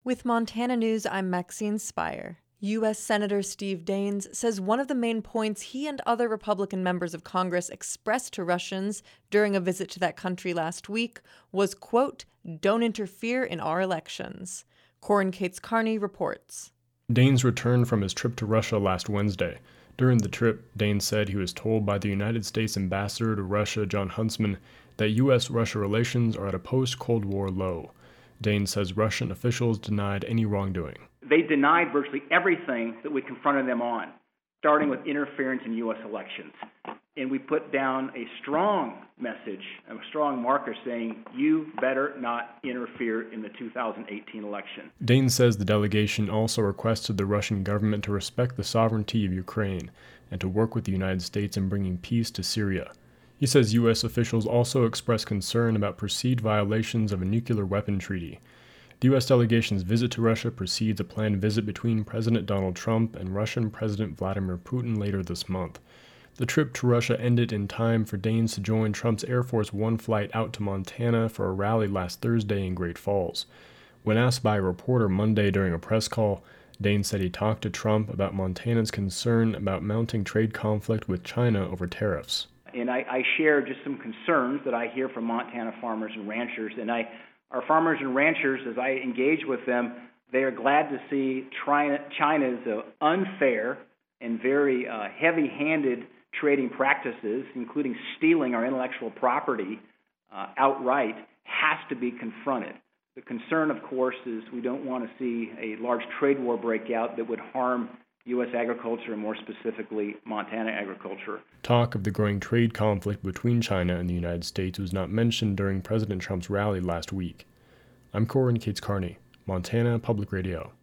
With Montana News, I'm Maxine Spire. U.S. Senator Steve Daines says one of the main points he and other Republican members of Congress expressed to Russians during a visit to that country last week was, quote, "Don't interfere in our elections." Corin Cates-Carney reports. Daines returned from his trip to Russia last Wednesday. During the trip, Daines said he was told by the United States ambassador to Russia, Jon Huntsman, that U.S.-Russia relations are at a post-Cold War low. Daines says Russian officials denied any wrongdoing. They denied virtually everything that we confronted them on, starting with interference in U.S. elections. And we put down a strong message, a strong marker saying, you better not interfere in the 2018 election. Daines says the delegation also requested the Russian government to respect the sovereignty of Ukraine and to work with the United States in bringing peace to Syria. He says U.S. officials also expressed concern about perceived violations of a nuclear weapon treaty. The U.S. delegation's visit to Russia precedes a planned visit between President Donald Trump and Russian President Vladimir Putin later this month. The trip to Russia ended in time for Daines to join Trump's Air Force One flight out to Montana for a rally last Thursday in Great Falls. When asked by a reporter Monday during a press call, Daines said he talked to Trump about Montana's concern about mounting trade conflict with China over tariffs. And I share just some concerns that I hear from Montana farmers and ranchers. And our farmers and ranchers, as I engage with them, they are glad to see China's unfair and very heavy-handed trading practices, including stealing our intellectual property outright, has to be confronted. The concern, of course, is we don't want to see a large trade war break out that would harm U.S. agriculture, and more specifically, Montana agriculture. Talk of the growing trade conflict between China and the United States was not mentioned during President Trump's rally last week. I'm Corin Cates-Carney, Montana Public Radio.